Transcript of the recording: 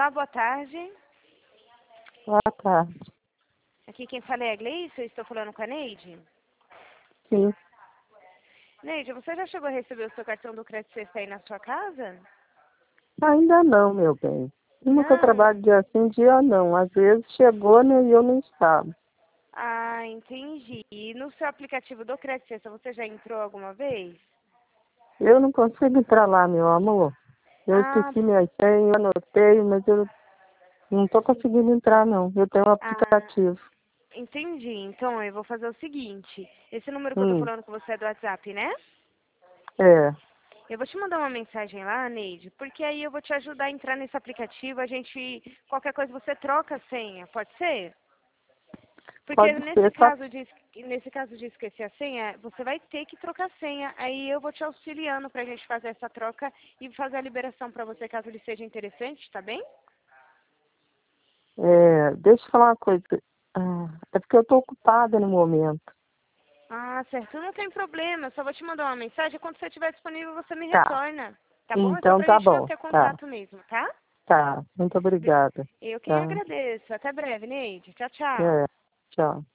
Olá, boa tarde. Boa tarde. Aqui quem fala é a Gleice, eu estou falando com a Neide. Sim. Neide, você já chegou a receber o seu cartão do crédito sexta aí na sua casa? Ainda não, meu bem. Como que eu Não? trabalho dia sim, dia não. Às vezes chegou, né, e eu não estava. Ah, entendi. E no seu aplicativo do crédito sexta, você já entrou alguma vez? Eu não consigo entrar lá, meu amor. Eu Ah, esqueci minha senha, eu anotei, mas eu não estou conseguindo entrar, não. Eu tenho um ah, aplicativo. entendi. Então, eu vou fazer o seguinte. Esse número que eu tô Hum, falando com você é do WhatsApp, né? é. Eu vou te mandar uma mensagem lá, Neide, porque aí eu vou te ajudar a entrar nesse aplicativo, qualquer coisa você troca a senha, pode ser? Porque Pode ser, só nesse caso de esquecer a senha, você vai ter que trocar a senha. Aí eu vou te auxiliando pra gente fazer essa troca e fazer a liberação pra você caso ele seja interessante, tá bem? deixa eu falar uma coisa. É porque eu estou ocupada no momento. Ah, certo. Não tem problema, eu só vou te mandar uma mensagem. Quando você estiver disponível, você me Tá. retorna. Tá bom? É só Então pra tá gente bom. manter Tá. contato mesmo, tá? Tá. Muito obrigada. Eu quem Tá. agradeço. Até breve, Neide. Tchau, tchau. É. Tchau.